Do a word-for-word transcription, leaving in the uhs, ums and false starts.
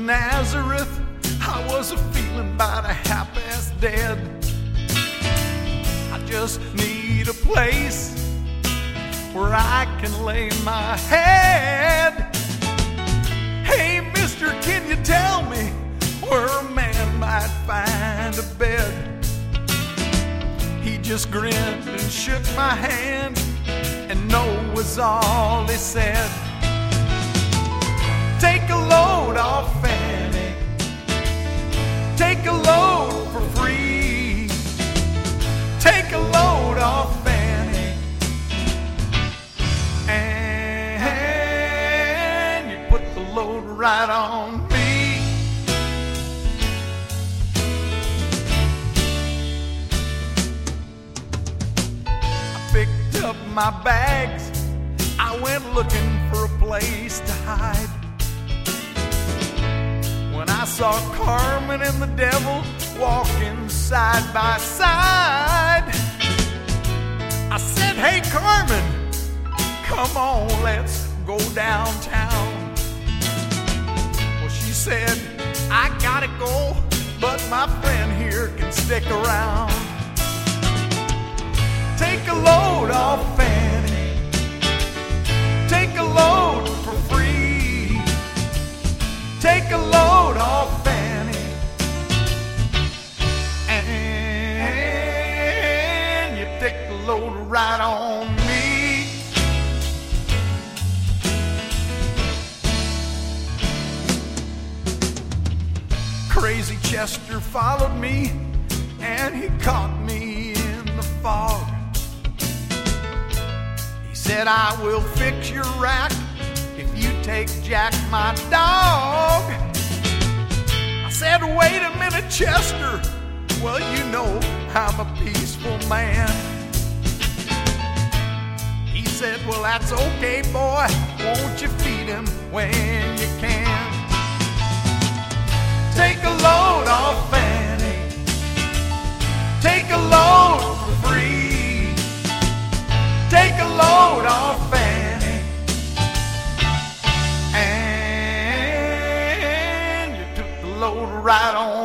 Nazareth, I was a feeling about a half-past dead. I just need a place where I can lay my head. Hey, mister, can you tell me where a man might find a bed? He just grinned and shook my hand, and no was all he said. Take a load off Fanny, take a load for free. Take a load off Fanny, and you put the load right on me. I picked up my bags, I went looking for a place to hide. When I saw Carmen and the devil walking side by side, I said, hey Carmen, come on, let's go downtown. Well, she said, I gotta go, but my friend here can stick around. Take a load off Fanny, take a load for free. Take a load off Fanny, and you take the load right on me. Crazy Chester followed me, and he caught me in the fog. He said, I will fix your rack if you take Jack, my dog. I said, wait a minute, Chester. Well, you know I'm a peaceful man. He said, well, that's okay, boy. Won't you feed him when you can? Take a load off Fanny, take a load for free. Take a load off Fanny, and you took the load right on